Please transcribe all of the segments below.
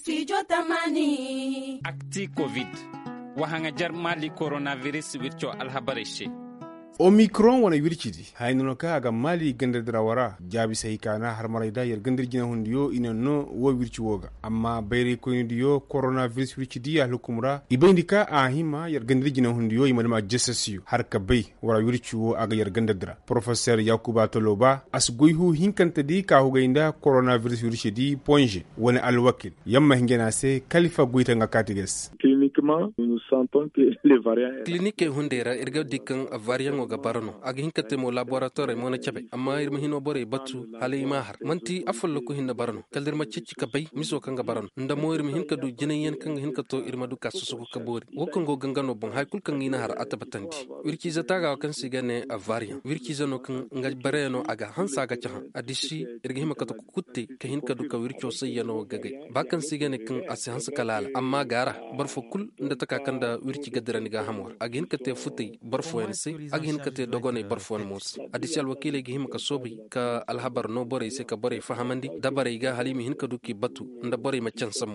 Studio Tamani. Acti Covid. Wahanga jar mali coronavirus wircho alhabareshe. Omicron wana wirchidi haynono ka aga mali gandardira wara jabi sai kana har marayda yar gandirjina hundiyo inanno wo wirchi woga amma bayre ko indiyo coronavirus wirchidi ya hukumra ibendika ahima yar gandirjina hundiyo imadama jessasiyo har ka bay wara wirchi wo aga yar gandardira professeur Yakuba Toloba asgoyhu hinkanta di ka hugainda coronavirus wirchidi ponje wona alwakil yamma hingena se kalifa goita ngakatiges cliniquement nous sentons que les variants clinique hundera erga dikkan variant ga barano aga hinkate mo laboratoire mo na chabe amma irma hino bore batu hali mahar manti afallo ko hinna barano kaldir ma cicci ka bay miso kanga barano nda mo irma hinka du jinayen kanga hinka to irma du kasu ko kabori wokango gangano bon hay kul kanga ina har atabatandi wirki zata ga kan sigane a variant wirki zano kan nga bareno aga hansa ga chahan adishi irga hima ka to kutte ka hinka du ka wirki sayano gage bakan sigane kan asi hansa kalala amma gara barfo kul nda taka kanda wirki gadrani ga hamwar aga hinkate futai barfo yansi kate dogone barfon mus adisal wakile gi himka sobi ka alhabar no bore se ka bore fahamandi dabare ga halimi hinka duki batu nda bore maccan samu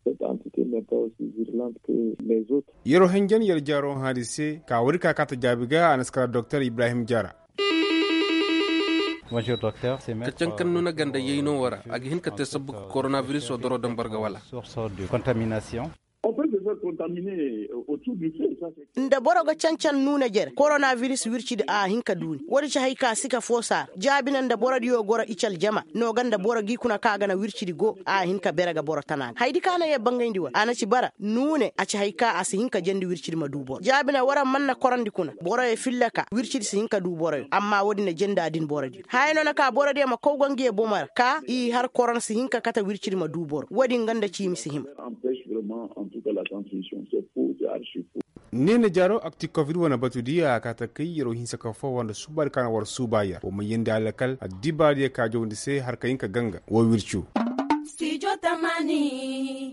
yero hengen yar jaro hadise ka wuri ka kata jabiga anaskara Dr. Ibrahim Jara. Bonjour docteur, c'est maître. Kacan kan nuna ganda yeyno wara agi hinka te sabu coronavirus o doro dambarga wala Source de contamination. on peut se faire contaminer autour du feu, ça c'est nda boroga cancan nuna jer coronavirus wircide a hinka duni wodi ci hayka sika fosar jabinan da borodi yo gora ical jama no ganda borogi kuna kaga na wircidi go a hinka beraga borotana haydi kana ye bangayndi wa anaci bara nune aci hayka asi hinka jendi wircidi ma dubo jabina wara manna korandi kuna boro e fillaka wircidi si hinka du boro amma wodi ne jenda din borodi hayno na ka borodi ma ko gongi e bomar ka i har koron si hinka kata wircidi ma du boro wodi nganda cimi si him empêche vraiment en tout cas la transmission, c'est faux, c'est archi faux. Nene jaro akti covid wana batudiya kata kai yero hinsa ka fo wanda subar kana war subaya o mayende alakal adibadiya ka jawndi se har kayinka ganga wo wirchu Studio Tamani.